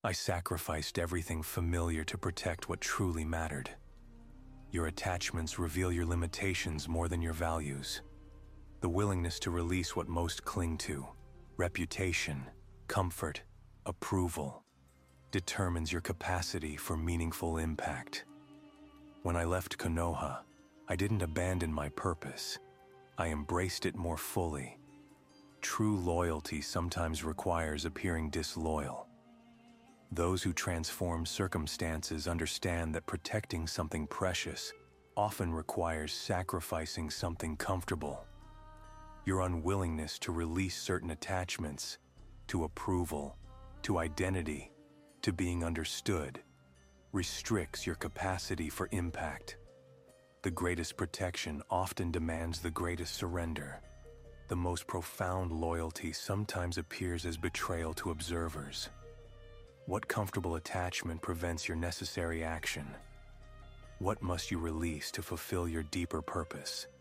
I sacrificed everything familiar to protect what truly mattered. Your attachments reveal your limitations more than your values. The willingness to release what most cling to, reputation, comfort, approval, determines your capacity for meaningful impact. When I left Konoha, I didn't abandon my purpose. I embraced it more fully. True loyalty sometimes requires appearing disloyal. Those who transform circumstances understand that protecting something precious often requires sacrificing something comfortable. Your unwillingness to release certain attachments, to approval, to identity, to being understood, restricts your capacity for impact. The greatest protection often demands the greatest surrender. The most profound loyalty sometimes appears as betrayal to observers. What comfortable attachment prevents your necessary action? What must you release to fulfill your deeper purpose?